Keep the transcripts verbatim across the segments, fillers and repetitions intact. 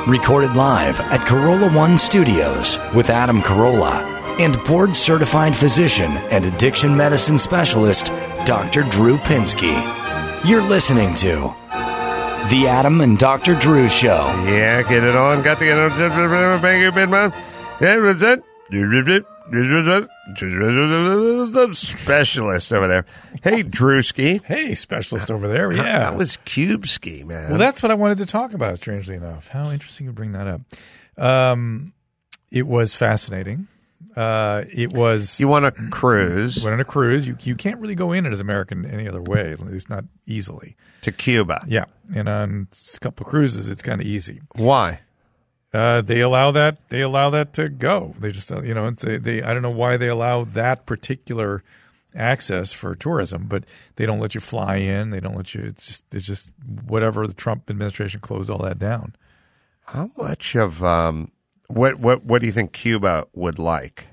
Recorded live at Corolla One Studios with Adam Carolla and board-certified physician and addiction medicine specialist, Doctor Drew Pinsky. You're listening to The Adam and Doctor Drew Show. Yeah, get it on. Got to get on. Thank you, big man. Yeah, was it? Specialist over there. Hey, Drewski. Hey, specialist over there. Yeah. That was Cubeski, man. Well, that's what I wanted to talk about, strangely enough. How interesting you bring that up. Um, it was fascinating. Uh, it was... You want a cruise. Went on a cruise. You you can't really go in it as American any other way, at least not easily. To Cuba. Yeah. And on a couple of cruises, it's kind of easy. Why? Uh, they allow that. They allow that to go. They just, you know, it's a, they. I don't know why they allow that particular access for tourism, but they don't let you fly in. They don't let you. It's just, it's just whatever. The Trump administration closed all that down. How much of um, what what what do you think Cuba would like?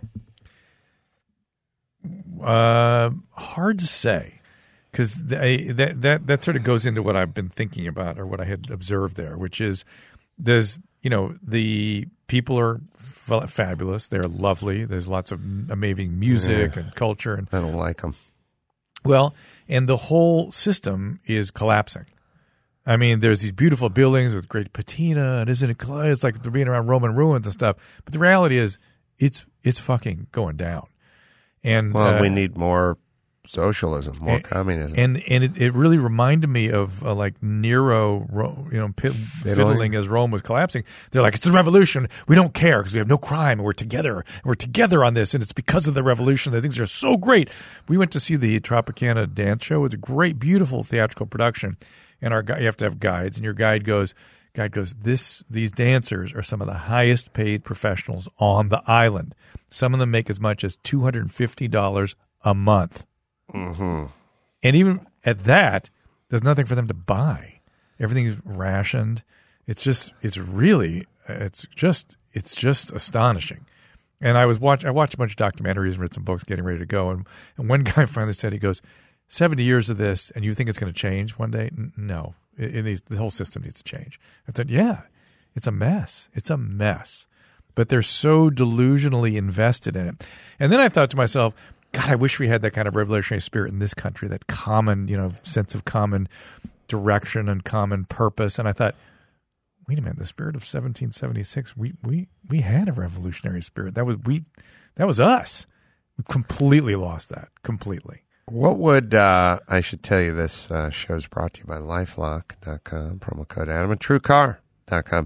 Uh, hard to say, because that that that sort of goes into what I've been thinking about or what I had observed there, which is there's. You know, the people are f- fabulous. They're lovely. There's lots of amazing music yeah. and culture. And I don't like them. Well, and the whole system is collapsing. I mean, there's these beautiful buildings with great patina, and isn't it? It's like they're being around Roman ruins and stuff. But the reality is, it's it's fucking going down. And well, uh, we need more socialism, more and, communism, and and it, it really reminded me of uh, like Nero, you know, p- fiddling as Rome was collapsing. They're like, it's a revolution. We don't care because we have no crime, and we're together. And we're together on this, and it's because of the revolution that things are so great. We went to see the Tropicana dance show. It's a great, beautiful theatrical production, and our you have to have guides, and your guide goes. Guide goes, this, these dancers are some of the highest paid professionals on the island. Some of them make as much as two hundred fifty dollars a month. Mm-hmm. And even at that, there's nothing for them to buy. Everything is rationed. It's just, it's really, it's just, it's just astonishing. And I was watch, I watched a bunch of documentaries and read some books getting ready to go. And, and one guy finally said, he goes, seventy years of this, and you think it's going to change one day? N- no, it, it needs, the whole system needs to change. I said, yeah, it's a mess. It's a mess. But they're so delusionally invested in it. And then I thought to myself, God, I wish we had that kind of revolutionary spirit in this country, that common, you know, sense of common direction and common purpose. And I thought, wait a minute, the spirit of seventeen seventy-six, we we we had a revolutionary spirit. That was we, that was us. We completely lost that, completely. What would, uh, I should tell you this uh, show is brought to you by LifeLock dot com, promo code Adam, and True Car dot com.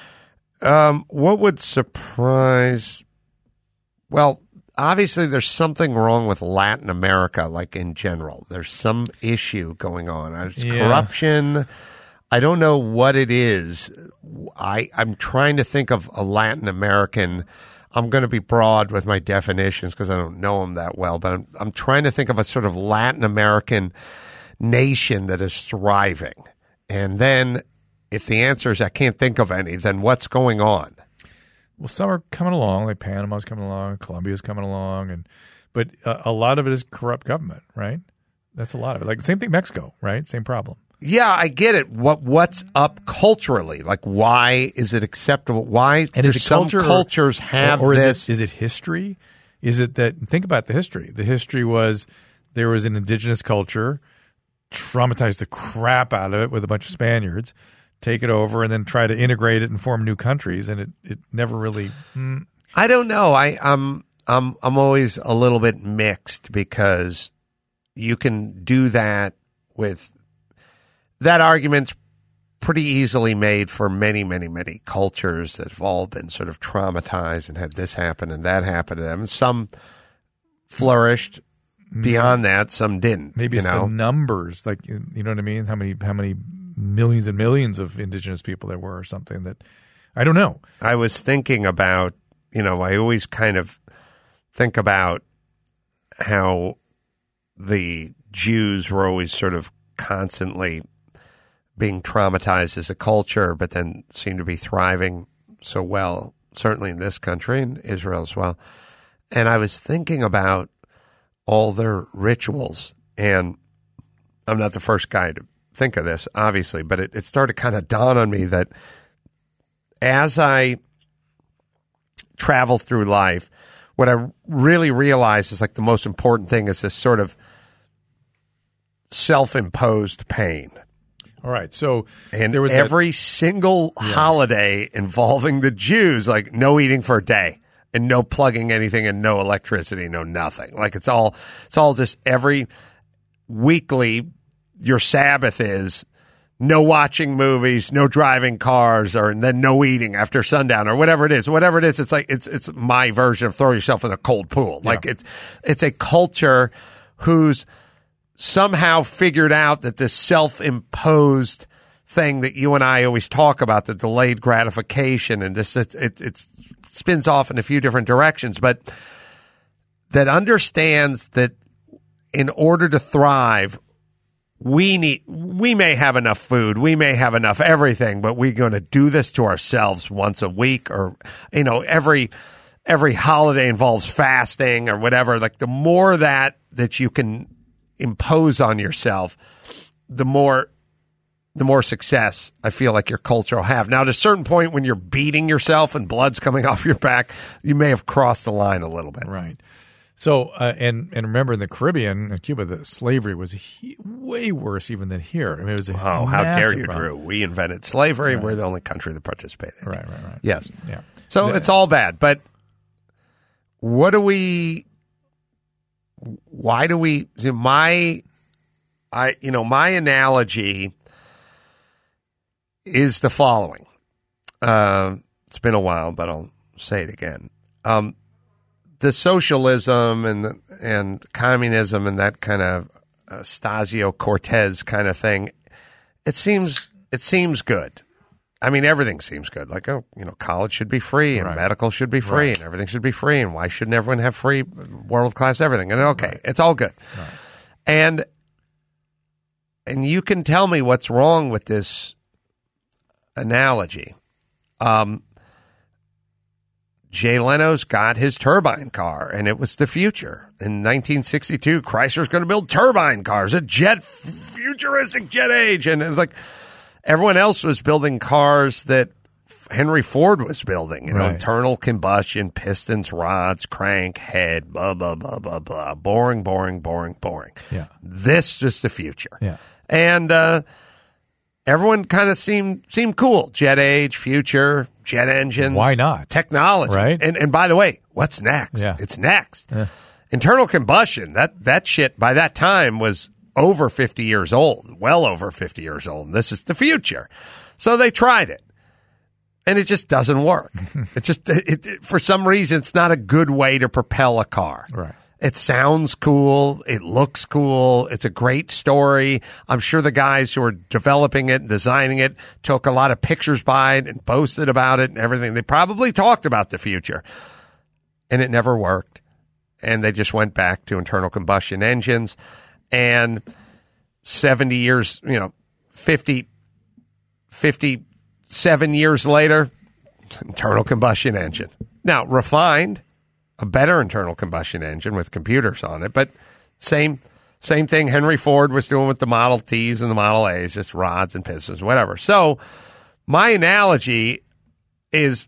Um, what would surprise, well, obviously, there's something wrong with Latin America, like in general. There's some issue going on. There's yeah. corruption. I don't know what it is. I, I'm trying to think of a Latin American. I'm going to be broad with my definitions because I don't know them that well, but I'm, I'm trying to think of a sort of Latin American nation that is thriving. And then if the answer is I can't think of any, then what's going on? Well, some are coming along, like Panama's coming along, Colombia's coming along, and but uh, a lot of it is corrupt government, right? That's a lot of it. Like same thing, Mexico, right? Same problem. Yeah, I get it. What what's up culturally? Like, why is it acceptable? Why and do is it some culture, cultures have or, or this? Is it, is it history? Is it that? Think about the history. The history was there was an indigenous culture, traumatized the crap out of it with a bunch of Spaniards. Take it over and then try to integrate it and form new countries, and it, it never really. Mm. I don't know. I I'm I'm I'm always a little bit mixed because you can do that with that argument's pretty easily made for many many many cultures that have all been sort of traumatized and had this happen and that happen to them. Some flourished. Beyond that, some didn't. Maybe you it's know? the numbers, like you know what I mean. How many how many millions and millions of indigenous people there were, or something that I don't know. I was thinking about, you know, I always kind of think about how the Jews were always sort of constantly being traumatized as a culture, but then seem to be thriving so well, certainly in this country and Israel as well. And I was thinking about all their rituals, and I'm not the first guy to think of this, obviously, but it, it started to kind of dawn on me that as I travel through life, what I really realize is like the most important thing is this sort of self-imposed pain. All right. So and there was every that, single yeah. holiday involving the Jews, like no eating for a day and no plugging anything and no electricity, no nothing. Like it's all, it's all just every weekly, your Sabbath is no watching movies, no driving cars, or and then no eating after sundown, or whatever it is. Whatever it is, it's like it's it's my version of throw yourself in a cold pool. Yeah. Like it's it's a culture who's somehow figured out that this self-imposed thing that you and I always talk about, the delayed gratification, and this it, it, it spins off in a few different directions, but that understands that in order to thrive, we need, we may have enough food, we may have enough everything, but we're going to do this to ourselves once a week, or, you know, every, every holiday involves fasting or whatever. Like the more that, that you can impose on yourself, the more, the more success I feel like your culture will have. Now, at a certain point when you're beating yourself and blood's coming off your back, you may have crossed the line a little bit. Right. So, uh, and and remember in the Caribbean and Cuba, the slavery was he- way worse even than here. I mean, it was a Oh, how dare you, problem. Drew? We invented slavery. Right. We're the only country that participated. Right, right, right. Yes. Yeah. So The- it's all bad. But what do we, why do we, my, I, you know, my analogy is the following. Uh, it's been a while, but I'll say it again. Um, the socialism and and communism and that kind of uh, Stasio Cortez kind of thing, it seems it seems good. I mean, everything seems good. Like, oh, you know, college should be free and Right. medical should be free Right. and everything should be free, and why shouldn't everyone have free world class everything? And okay, Right. it's all good. Right. And and you can tell me what's wrong with this analogy. Um, Jay Leno's got his turbine car, and it was the future. In nineteen sixty-two, Chrysler's going to build turbine cars, a jet, futuristic jet age. And it was like everyone else was building cars that Henry Ford was building, you know, Right. internal combustion, pistons, rods, crank, head, blah, blah, blah, blah, blah. Boring, boring, boring, boring. Yeah. This is the future. Yeah. And uh, everyone kind of seemed seemed cool. Jet age, future, jet engines. Why not? Technology. Right. And and by the way, what's next? Yeah. It's next. Yeah. Internal combustion, that that shit by that time was over fifty years old, well over fifty years old. And this is the future. So they tried it. And it just doesn't work. it just it, it, for some reason it's not a good way to propel a car. Right. It sounds cool. It looks cool. It's a great story. I'm sure the guys who are developing it and designing it took a lot of pictures by it and posted about it and everything. They probably talked about the future. And it never worked. And they just went back to internal combustion engines. And seventy years, you know, fifty, fifty-seven years later, internal combustion engine. Now, refined. A better internal combustion engine with computers on it, but same same thing Henry Ford was doing with the Model Ts and the Model As, just rods and pistons, whatever. So my analogy is,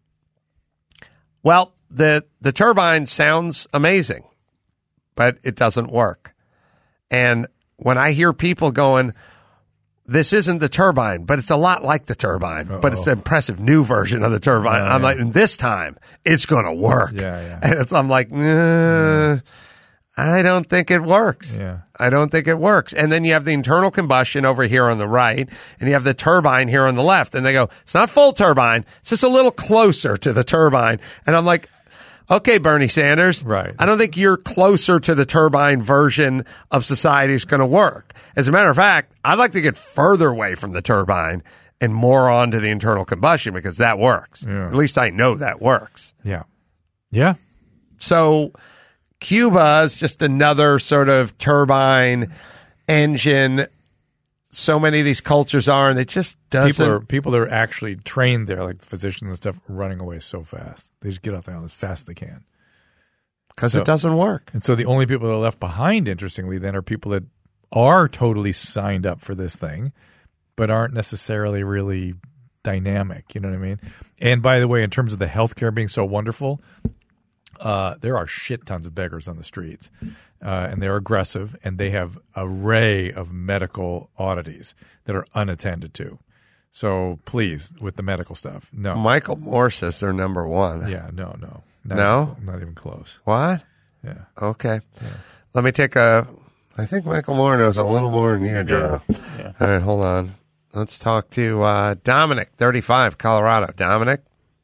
well, the the turbine sounds amazing, but it doesn't work. And when I hear people going, this isn't the turbine, but it's a lot like the turbine, Uh-oh. but it's an impressive new version of the turbine. Yeah, I'm yeah. like, and this time it's going to work. Yeah, yeah. And it's, I'm like, nah, I don't think it works. Yeah. I don't think it works. And then you have the internal combustion over here on the right, and you have the turbine here on the left. And they go, it's not full turbine. It's just a little closer to the turbine. And I'm like, okay, Bernie Sanders. Right. I don't think you're closer to the turbine version of society is going to work. As a matter of fact, I'd like to get further away from the turbine and more onto the internal combustion because that works. Yeah. At least I know that works. Yeah. Yeah. So Cuba is just another sort of turbine engine. So many of these cultures are, and it just doesn't. People are people that are actually trained there, like the physicians and stuff, are running away so fast. They just get off the island as fast as they can. Because So- it doesn't work. And so the only people that are left behind, interestingly, then are people that are totally signed up for this thing, but aren't necessarily really dynamic. You know what I mean? And by the way, in terms of the healthcare being so wonderful, uh, there are shit tons of beggars on the streets, uh, and they're aggressive, and they have array of medical oddities that are unattended to. So please, with the medical stuff, no. Michael Moore says they're number one. Yeah, no, no, not No? even, not even close. What? Yeah. Okay. Yeah. Let me take a. I think Michael Moore knows a little more than you, Joe. Yeah. All right, hold on. Let's talk to uh, Dominic, thirty-five, Colorado. Dominic.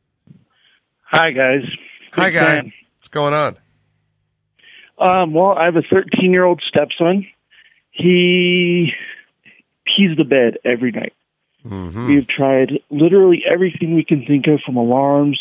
Hi, guys. Hi, Big guy. fan. What's going on? Um, well, I have a thirteen-year-old stepson. He pees the bed every night. Mm-hmm. We've tried literally everything we can think of, from alarms,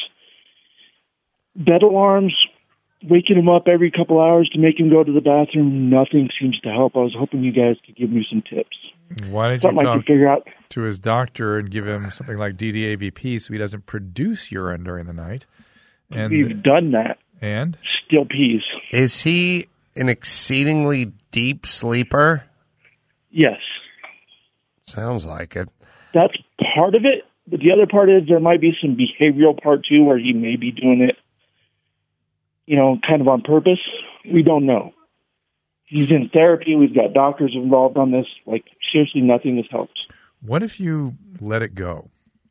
bed alarms, waking him up every couple hours to make him go to the bathroom. Nothing seems to help. I was hoping you guys could give me some tips. Why don't you Something I talk could figure out. to his doctor and give him something like D D A V P so he doesn't produce urine during the night? And We've done that. and Still pees. Is he an exceedingly deep sleeper? Yes. Sounds like it. That's part of it. But the other part is there might be some behavioral part, too, where he may be doing it, you know, kind of on purpose. We don't know. He's in therapy. We've got doctors involved on this. Like, seriously, nothing has helped. what if you let it go?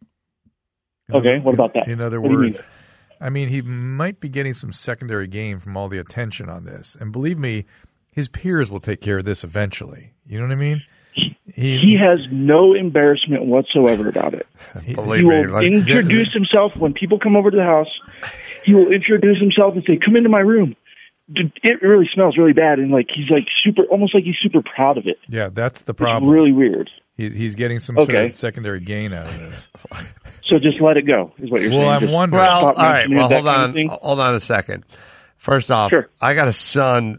In Okay, other- what about that? In other What do you words, mean? I mean, he might be getting some secondary gain from all the attention on this. And believe me, his peers will take care of this eventually. You know what I mean? He, He has no embarrassment whatsoever about it. he- Believe He me. will Like, introduce himself when people come over to the house. He will introduce himself and say, "Come into my room. D- It really smells really bad." And like he's like super, almost like he's super proud of it. yeah, that's the It's problem. really weird. He, he's getting some sort Okay. of secondary gain out of this. So just let it go, is what you're Well, saying. I'm Just wondering- well, all stop right. mentioning Well, that hold kind of on. thing. Hold on a second. First off, Sure. I got a son.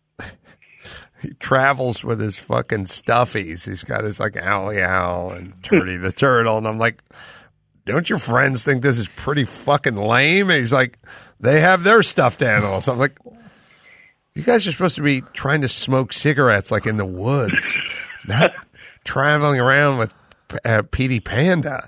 He travels with his fucking stuffies. He's got his like Owlie Owl and Turdy the Turtle. And I'm like, don't your friends think this is pretty fucking lame? And he's like, they have their stuffed animals. I'm like, you guys are supposed to be trying to smoke cigarettes like in the woods, not traveling around with uh, Petey Panda.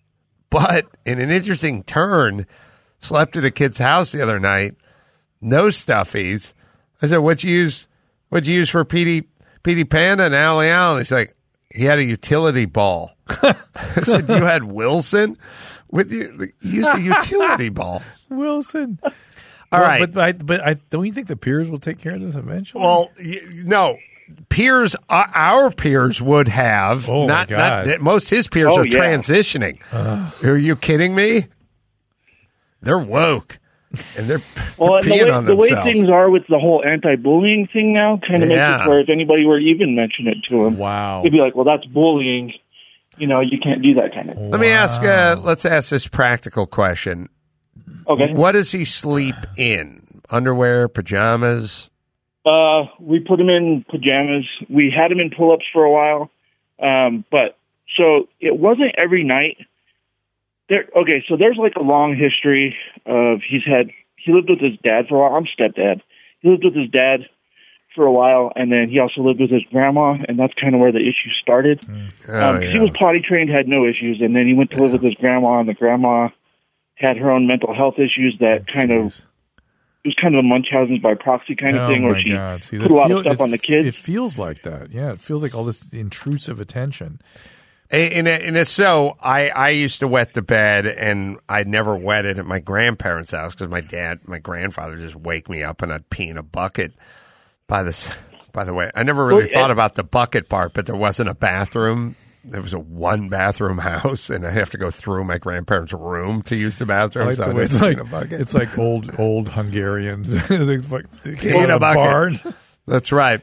But in an interesting turn, slept at a kid's house the other night, no stuffies. I said, what'd you use? What'd you use for Petey, Petey Panda and Owlie Owl? And he's like, he had a utility ball. I said, you had Wilson? With you, you used a utility ball. Wilson. All Well, right. But, I, but I, don't you think the peers will take care of this eventually? Well, y- no. Peers, uh, our peers would have. Oh, my not, God. not most his peers Oh, are yeah. transitioning. Are you kidding me? They're woke. And they're, Well, and they're the peeing way, on the way themselves. things are with the whole anti-bullying thing now kind of Yeah. makes it where if anybody were to even mention it to him, wow. they'd be like, well, that's bullying. You know, you can't do that kind of thing. Let me ask. Uh, let's ask this practical question. Okay. What does he sleep in? Underwear, pajamas? Uh, we put him in pajamas. We had him in pull-ups for a while. Um, but so it wasn't every night. There, okay, so there's like a long history of he's had, he lived with his dad for a while. I'm stepdad. He lived with his dad for a while, and then he also lived with his grandma, and that's kind of where the issue started. Oh, Um, 'cause yeah. He was potty trained, had no issues, and then he went to live with his grandma, and the grandma had her own mental health issues that kind of, Jeez. it was kind of a Munchausen's by proxy kind of Oh, thing, where my she God. See, put that a lot feel- of stuff it- on the kids. It feels like that. Yeah, it feels like all this intrusive attention. And, and it's so, I, I used to wet the bed, and I never wet it at my grandparents' house because my dad, my grandfather would just wake me up and I'd pee in a bucket. By this, by the way, I never really Well, thought it- about the bucket part, but there wasn't a bathroom. There was a one bathroom house, and I have to go through my grandparents' room to use the bathroom. I like so the I way didn't it's pee like in a bucket. it's like old old Hungarians. It's like in a bucket. barn. That's right.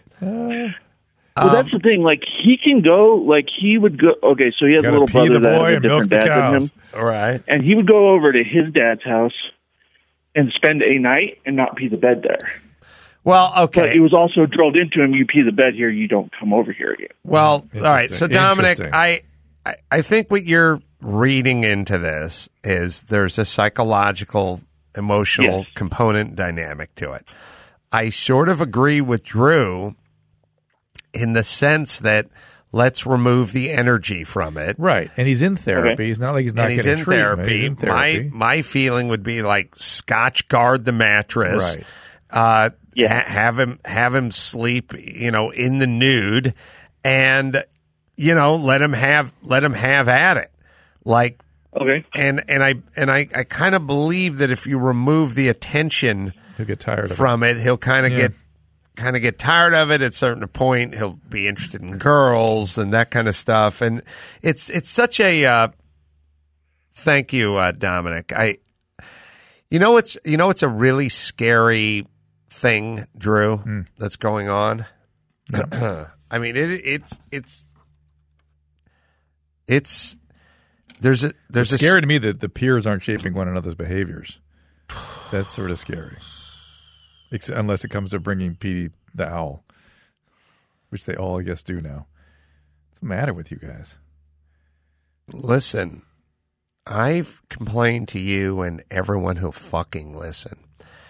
Well, that's the thing. Like, he can go, like, he would go, okay, so he has a Gotta little pee the brother that boy has a and milk different the dad than cows. him. All right. And he would go over to his dad's house and spend a night and not pee the bed there. Well, But okay. it was also drilled into him, you pee the bed here, you don't come over here again. Well, all right. So, Interesting. Dominic, Interesting. I, I, I think what you're reading into this is there's a psychological, emotional Yes. component dynamic to it. I sort of agree with Drew in the sense that, Let's remove the energy from it. Right. And he's in therapy. Okay. He's not like he's not And he's getting in, treatment. therapy. He's in therapy. My my feeling would be like Scotch guard the mattress. Right. Uh, Yeah. ha- have him have him sleep, you know, in the nude, and you know, let him have let him have at it. Like, Okay. and and I and I, I kind of believe that if you remove the attention He'll get tired of it. from it, he'll kind of Yeah. get kind of get tired of it at a certain point. He'll be interested in girls and that kind of stuff. And it's it's such a uh, thank you, uh, Dominic. I you know it's you know it's a really scary thing, Drew, Hmm. that's going on. I mean, it, it's it's it's there's a there's It's a scary to me that the peers aren't shaping one another's behaviors. That's sort of scary. Ex- unless it comes to bringing Petey the owl, which they all, I guess, do now. What's the matter with you guys? Listen, I've complained to you and everyone who'll fucking listen.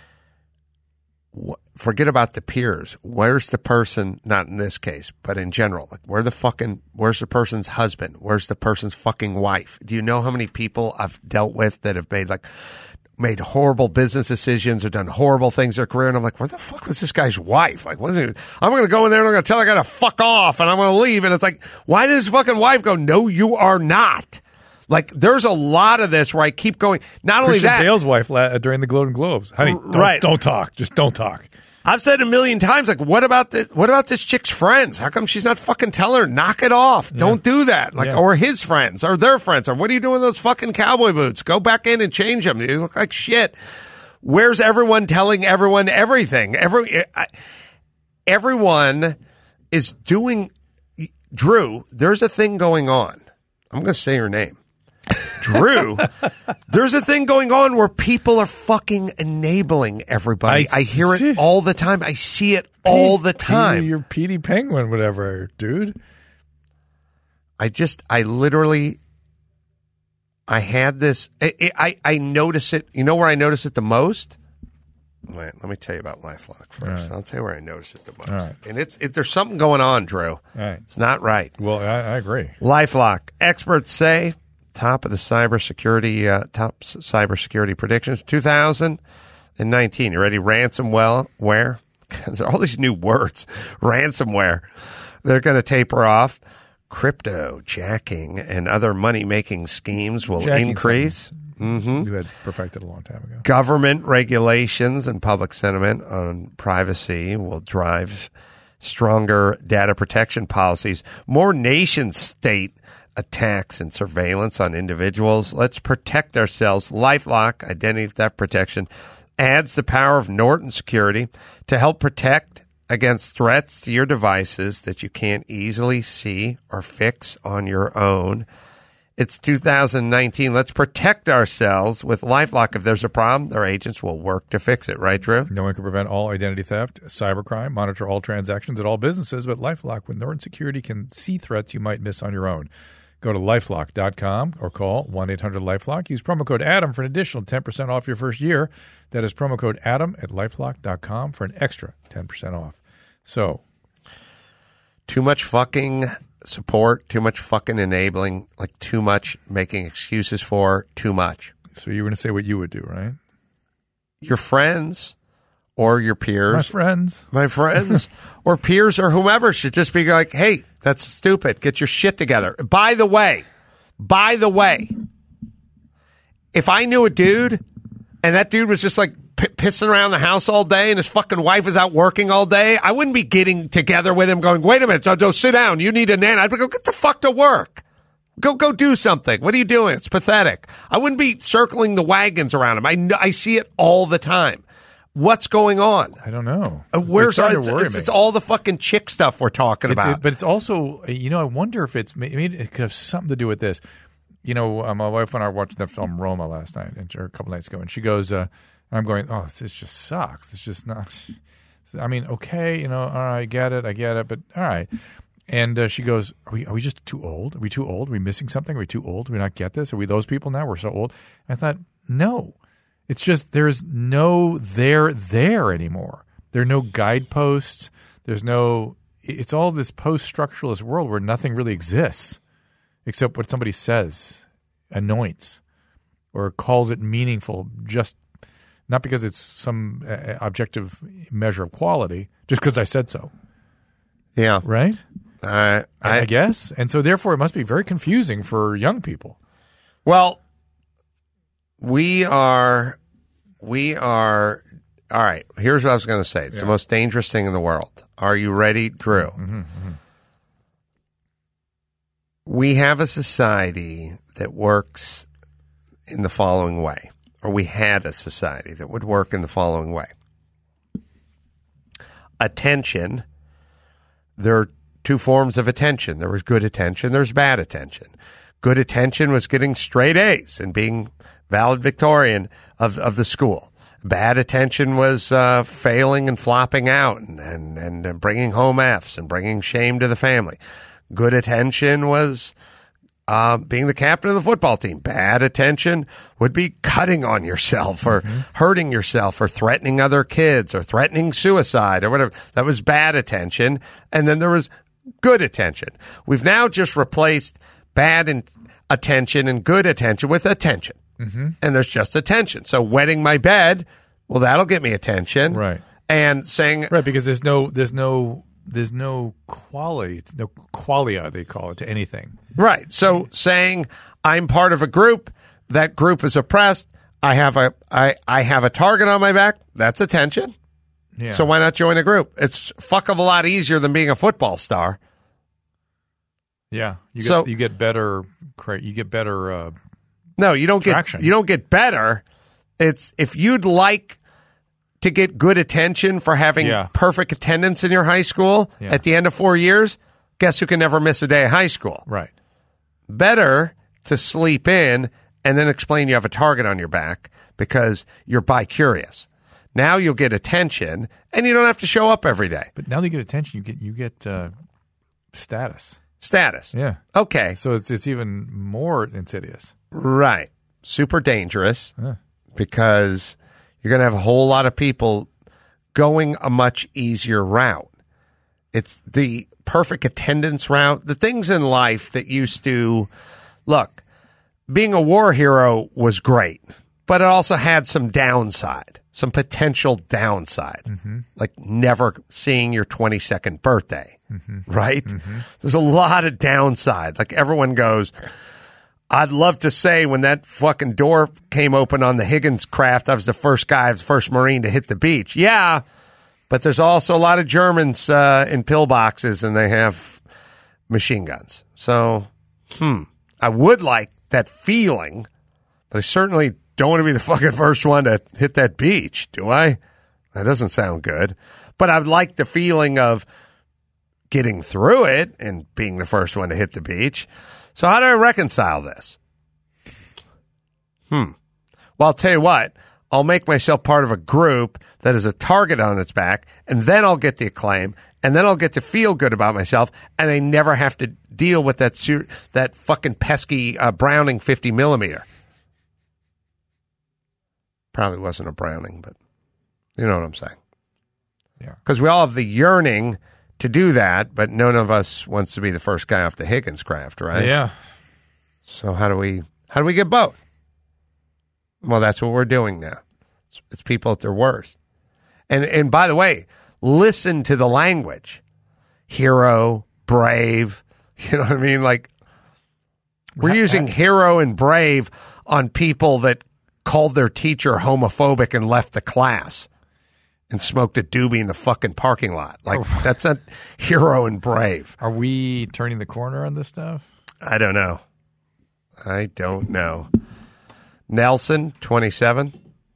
Wh- Forget about the peers. Where's the person, not in this case, but in general, like where the fucking, where's the person's husband? Where's the person's fucking wife? Do you know how many people I've dealt with that have made like, made horrible business decisions or done horrible things in their career? And I'm like, where the fuck was this guy's wife? Like, what is it? I'm going to go in there and I'm going to tell her I got to fuck off and I'm going to leave. And it's like, why does his fucking wife go, no, you are not? Like, there's a lot of this where I keep going. Not only Christian that, Bale's wife la- during the Golden Globes. Honey, don't, Right. don't talk. Just don't talk. I've said a million times, like, what about the, what about this chick's friends? How come she's not fucking telling her, knock it off? Don't do that. Like, Yeah. or his friends, or their friends, or what are you doing with those fucking cowboy boots? Go back in and change them. You look like shit. Where's everyone telling everyone everything? Every, I, everyone is doing, Drew, there's a thing going on. I'm going to say her name. Drew, there's a thing going on where people are fucking enabling everybody. I, I hear see- it all the time. I see it all the time. Petey, you're Petey Penguin, whatever, dude. I just, I literally, I had this, I, I, I notice it. You know where I notice it the most? Wait, let me tell you about LifeLock first. All right. I'll tell you where I notice it the most. All right. And it's, it, there's something going on, Drew. All right. It's not right. Well, I, I agree. LifeLock. Experts say top of the cybersecurity, uh, top s- cybersecurity predictions, two thousand nineteen. You ready? Ransomware. Where? There's all these new words. Ransomware. They're going to taper off. Crypto jacking and other money making schemes will Jacking increase. Mm-hmm. You had perfected a long time ago. Government regulations and public sentiment on privacy will drive stronger data protection policies, more nation state attacks and surveillance on individuals. Let's protect ourselves. LifeLock, identity theft protection, adds the power of Norton Security to help protect against threats to your devices that you can't easily see or fix on your own. It's two thousand nineteen. Let's protect ourselves with LifeLock. If there's a problem, their agents will work to fix it. Right, Drew? No one can prevent all identity theft, cybercrime, monitor all transactions at all businesses, but LifeLock with Norton Security can see threats you might miss on your own. Go to lifelock dot com or call one eight hundred lifelock. Use promo code ADAM for an additional ten percent off your first year. That is promo code ADAM at lifelock dot com for an extra ten percent off. So, Too much fucking support, too much fucking enabling, like too much making excuses for too much. so you're going to say what you would do, right? Your friends or your peers, My friends. my friends or peers or whomever should just be like, hey, that's stupid. Get your shit together. By the way, by the way, if I knew a dude and that dude was just like p- pissing around the house all day and his fucking wife was out working all day, I wouldn't be getting together with him going, wait a minute, Joe, sit down. You need a nan. I'd be go, get the fuck to work. Go, go do something. What are you doing? It's pathetic. I wouldn't be circling the wagons around him. I, kn- I see it all the time. What's going on? I don't know. Uh, It's Where's starting it's, to worry it's, me. it's all the fucking chick stuff we're talking It's- about. it- but it's also, you know, I wonder if it's maybe it could have something to do with this. You know, uh, my wife and I were watching the film Roma last night, and or a couple nights ago, and she goes, uh, "I'm going, oh, this just sucks. It's just not. I mean, okay, you know, all right, I get it, I get it, but all right." And uh, she goes, are we, are we just too old? Are we too old? Are we missing something? Are we too old? Do we not get this? Are we those people now? We're so old. I thought, no. It's just there's no there there anymore. There are no guideposts. There's no it's all this post-structuralist world where nothing really exists except what somebody says, anoints, or calls it meaningful, just not because it's some uh, objective measure of quality, just because I said so. Yeah. Right? Uh, I, I guess. And so therefore it must be very confusing for young people. Well, we are, we are, all right, here's what I was going to say. It's yeah. the most dangerous thing in the world. Are you ready, Drew? Mm-hmm, mm-hmm. We have a society that works in the following way, or we had a society that would work in the following way. Attention, there are two forms of attention. There was good attention, there's bad attention. Good attention was getting straight A's and being valedictorian of, of the school. Bad attention was uh, failing and flopping out and, and, and bringing home F's and bringing shame to the family. Good attention was uh, being the captain of the football team. Bad attention would be cutting on yourself or mm-hmm. hurting yourself or threatening other kids or threatening suicide or whatever. That was bad attention. And then there was good attention. We've now just replaced bad in- attention and good attention with attention. Mm-hmm. And there's just attention. So wetting my bed, well, that'll get me attention. Right. And saying... Right, because there's no... There's no There's no quality, no qualia, they call it, to anything. Right. So saying I'm part of a group, that group is oppressed, I have a I, I have a target on my back, that's attention. Yeah. So why not join a group? It's fuck of a lot easier than being a football star. Yeah. You get, so, you get better, you get better uh, No, you don't traction. get you don't get better. It's if you'd like to get good attention for having yeah. perfect attendance in your high school yeah. at the end of four years, guess who can never miss a day of high school? Right. Better to sleep in and then explain you have a target on your back because you're bi-curious. Now you'll get attention, and you don't have to show up every day. But now that you get attention, you get you get uh, status. Status. Yeah. Okay. So it's it's even more insidious. Right. Super dangerous Yeah. because you're going to have a whole lot of people going a much easier route. It's the perfect attendance route. The things in life that used to, look, being a war hero was great, but it also had some downside, some potential downside, mm-hmm. like never seeing your twenty-second birthday, mm-hmm. right? Mm-hmm. There's a lot of downside. Like everyone goes, I'd love to say when that fucking door came open on the Higgins craft, I was the first guy, I was the first Marine to hit the beach. Yeah, but there's also a lot of Germans uh, in pillboxes, and they have machine guns. So, hmm, I would like that feeling, but I certainly don't want to be the fucking first one to hit that beach, do I? That doesn't sound good. But I'd like the feeling of getting through it and being the first one to hit the beach. So how do I reconcile this? Hmm. Well, I'll tell you what. I'll make myself part of a group that is a target on its back, and then I'll get the acclaim, and then I'll get to feel good about myself, and I never have to deal with that su- that fucking pesky uh, Browning fifty millimeter. Probably wasn't a Browning, but you know what I'm saying. Yeah. Because we all have the yearning to do that, but none of us wants to be the first guy off the Higgins craft, right? Yeah. So how do we how do we get both? Well, that's what we're doing now. It's, it's people at their worst. And and by the way, listen to the language. Hero, brave, you know what I mean? Like we're using hero and brave on people that called their teacher homophobic and left the class and smoked a doobie in the fucking parking lot. Like, oh. That's not hero and brave. Are we turning the corner on this stuff? I don't know. I don't know. Nelson, twenty-seven.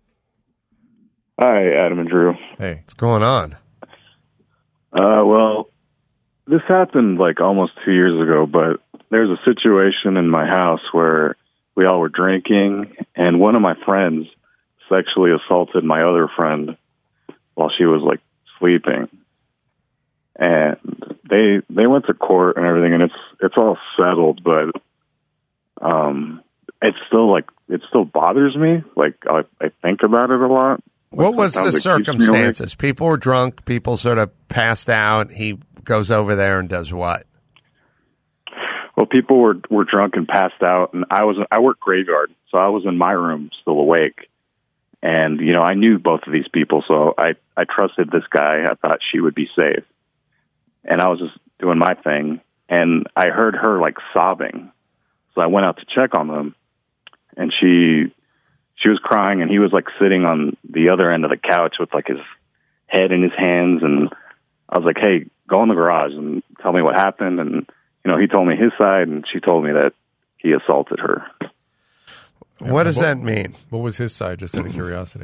Hi, Adam and Drew. Hey. What's going on? Uh, well, this happened like almost two years ago, but there's a situation in my house where we all were drinking, and one of my friends sexually assaulted my other friend while she was like sleeping, and they they went to court and everything, and it's it's all settled, but um, it's still like it still bothers me. Like I, I think about it a lot. What like, was the circumstances? People were drunk. People sort of passed out. He goes over there and does what? Well, people were were drunk and passed out, and I was I worked graveyard, so I was in my room still awake. And you know, I knew both of these people, so I I trusted this guy. I thought she would be safe, and I was just doing my thing, and I heard her like sobbing, so I went out to check on them, and she she was crying, and he was like sitting on the other end of the couch with like his head in his hands, and I was like, hey, go in the garage and tell me what happened. And you know, he told me his side, and she told me that he assaulted her. What does that mean? What was his side, just out of curiosity?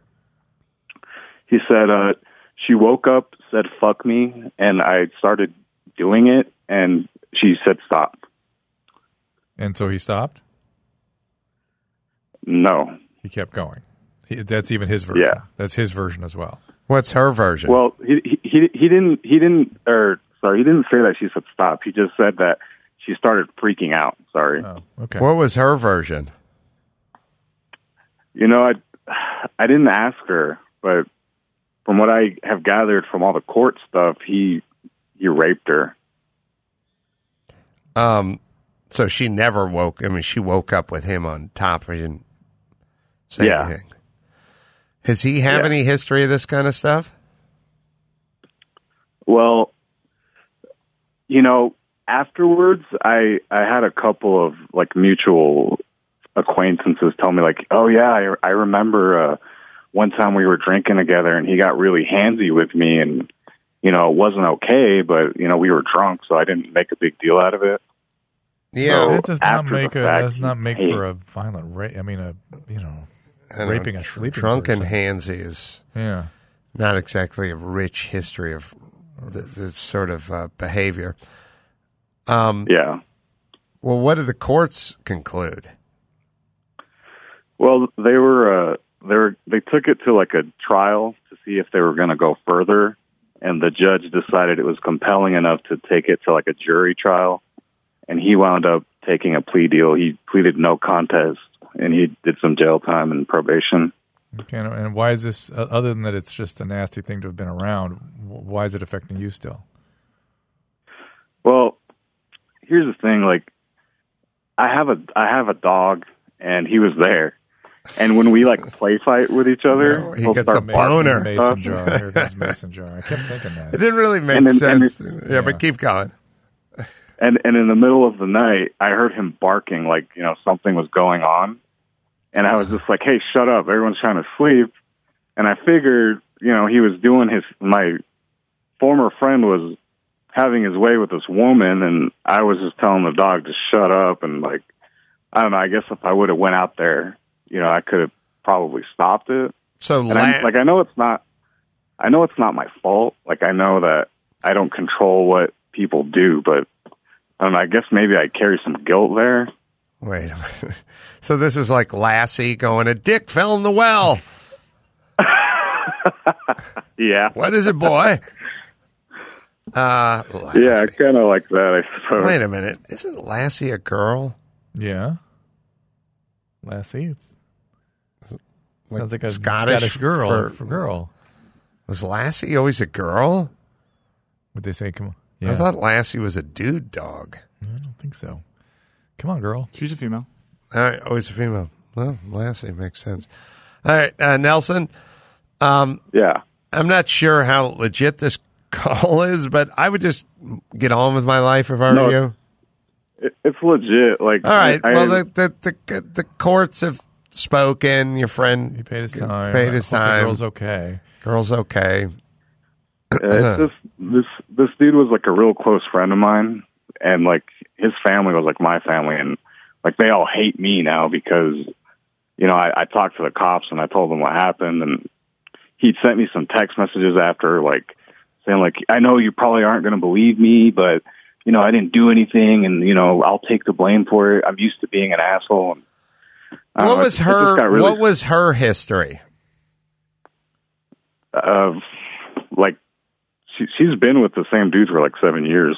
He said, uh, she woke up, said, fuck me, and I started doing it, and she said, stop. And so he stopped? No. He kept going. He, that's even his version. Yeah. That's his version as well. What's her version? Well, he, he, he, he didn't, he didn't, or sorry, he didn't say that she said stop. He just said that she started freaking out. Sorry. Oh, okay. What was her version? You know, I, I didn't ask her, but from what I have gathered from all the court stuff, he he raped her. Um, so she never woke. I mean, she woke up with him on top. He didn't say Yeah. anything. Does he have Yeah. any history of this kind of stuff? Well, you know, afterwards, I I had a couple of like mutual acquaintances tell me like, oh yeah, I, I remember uh, one time we were drinking together and he got really handsy with me, and you know, it wasn't okay, but you know, we were drunk, so I didn't make a big deal out of it. Yeah, So that does not after make the a fact, does not make hey, for a violent rape. I mean, a you know, I know, raping a sleeping drunken person. handsy is Yeah. not exactly a rich history of this, this sort of uh, behavior. Um, yeah. Well, what did the courts conclude? Well, they were uh, they were they took it to like a trial to see if they were going to go further, and the judge decided it was compelling enough to take it to like a jury trial, and he wound up taking a plea deal. He pleaded no contest, and he did some jail time and probation. Okay, and- and why is this? Uh, other than that, it's just a nasty thing to have been around. wh- Why is it affecting you still? Well, here's the thing: like, I have a I have a dog, and he was there. And when we like play fight with each other, No, he he'll gets start a barking boner. and Mason stuff. jar. Here comes mason jar. I kept thinking that. It didn't really make And then- and sense. it- yeah, but Yeah. keep going. And and in the middle of the night, I heard him barking like, you know, something was going on. And I was just like, hey, shut up. Everyone's trying to sleep. And I figured, you know, he was doing his, my former friend was having his way with this woman. And I was just telling the dog to shut up. And like, I don't know, I guess if I would have went out there, you know, I could have probably stopped it. So, And la- I, like, I know it's not, I know it's not my fault. Like, I know that I don't control what people do, but I don't know, I guess maybe I carry some guilt there. wait a minute. So this is like Lassie going, a dick fell in the well. Yeah. What is it, boy? Uh, Lassie. Yeah, kind of like that, I suppose. Wait a minute. Isn't Lassie a girl? Yeah. Lassie. It's, Like sounds like a Scottish, Scottish, girl for- for, girl. Was Lassie always a girl? Would they say? Come on. Yeah. I thought Lassie was a dude dog. I don't think so. Come on, girl. She's a female. All right, always a female. Well, Lassie makes sense. All right, uh, Nelson. Um, Yeah. I'm not sure how legit this call is, but I would just get on with my life if I were No, you. It, it's legit. Like, All right. I, well, the, the the the courts have spoken. Your friend He paid his time. Paid his I hope the time. girl's okay. Girl's okay. uh, it's just, this, this dude was like a real close friend of mine. And like, his family was like my family. And like, they all hate me now because, you know, I, I talked to the cops and I told them what happened. And he'd sent me some text messages after, like, saying, like, I know you probably aren't going to believe me, but, you know, I didn't do anything, and, you know, I'll take the blame for it. I'm used to being an asshole. And, I don't What know, was it- it just got her? really, What was her history? Uh, like, she, she's been with the same dude for, like, seven years.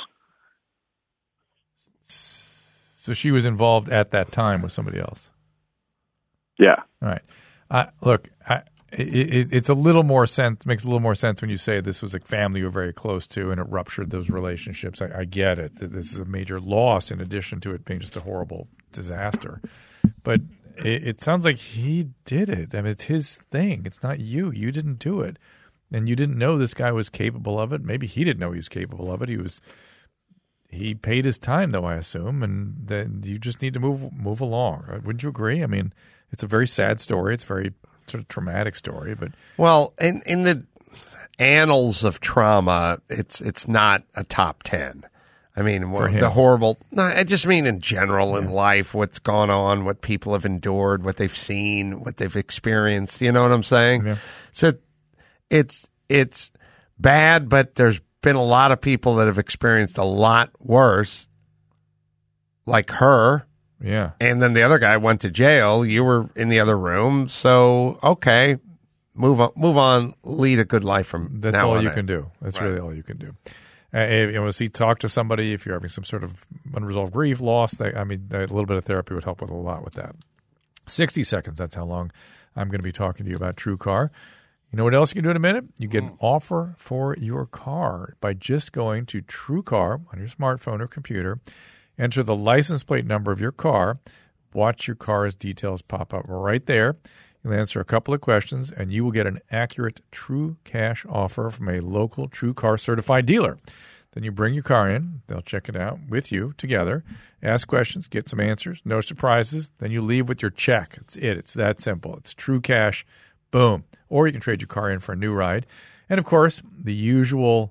So she was involved at that time with somebody else. Yeah. All right. I, look, I, it, it, it's a little more sense, makes a little more sense when you say this was a family you were very close to and it ruptured those relationships. I, I get it. This is a major loss in addition to it being just a horrible disaster. But it, it sounds like he did it. I mean, it's his thing. It's not you. You didn't do it. And you didn't know this guy was capable of it. Maybe he didn't know he was capable of it. He was he paid his time, though, I assume, and then you just need to move move along. Wouldn't you agree? I mean, it's a very sad story. It's a very sort of traumatic story, but well, in in the annals of trauma, it's it's not a top ten. I mean, For him. the horrible. No, I just mean in general Yeah. in life, what's gone on, what people have endured, what they've seen, what they've experienced. You know what I'm saying? Yeah. So it's it's bad, but there's been a lot of people that have experienced a lot worse, like her. yeah. And then the other guy went to jail. You were in the other room. So, okay, move on, move on, lead a good life from That's now all on you in. can do. That's Right. really all you can do. Uh, if you want to see, talk to somebody if you're having some sort of unresolved grief, loss. They, I mean, a little bit of therapy would help with a lot with that. sixty seconds, that's how long I'm going to be talking to you about TrueCar. You know what else you can do in a minute? You get an offer for your car by just going to TrueCar on your smartphone or computer, enter the license plate number of your car, watch your car's details pop up right there. You'll answer a couple of questions, and you will get an accurate True Cash offer from a local TrueCar certified dealer. Then you bring your car in. They'll check it out with you together, ask questions, get some answers, no surprises. Then you leave with your check. It's it. It's that simple. It's True Cash. Boom. Or you can trade your car in for a new ride. And, of course, the usual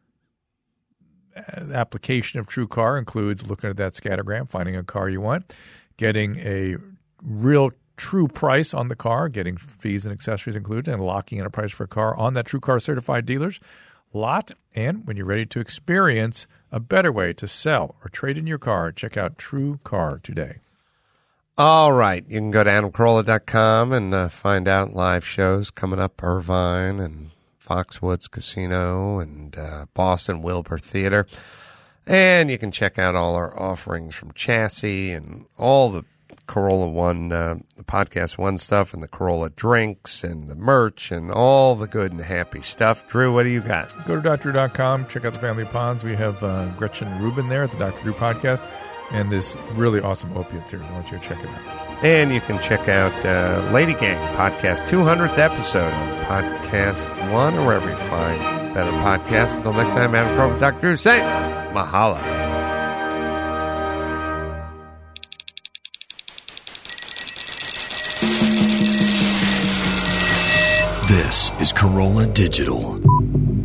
application of TrueCar includes looking at that scattergram, finding a car you want, getting a real true price on the car, getting fees and accessories included, and locking in a price for a car on that TrueCar certified dealer's lot. And when you're ready to experience a better way to sell or trade in your car, check out TrueCar today. All right. You can go to adam carolla dot com and uh, find out live shows coming up, Irvine and Foxwoods Casino and uh, Boston Wilbur Theater. And you can check out all our offerings from Chassis and all the Corolla One, uh, the Podcast One stuff, and the Corolla drinks and the merch and all the good and happy stuff. Drew, what do you got? Go to dr drew dot com, check out the Family of Ponds. We have uh, Gretchen Rubin there at the Doctor Drew Podcast, and this really awesome opiate series. I want you to check it out. And you can check out uh, Lady Gang Podcast two hundredth episode on Podcast One or wherever you find better podcasts. Until next time, Adam Carolla, Doctor Drew, say mahalo. This is Corolla Digital.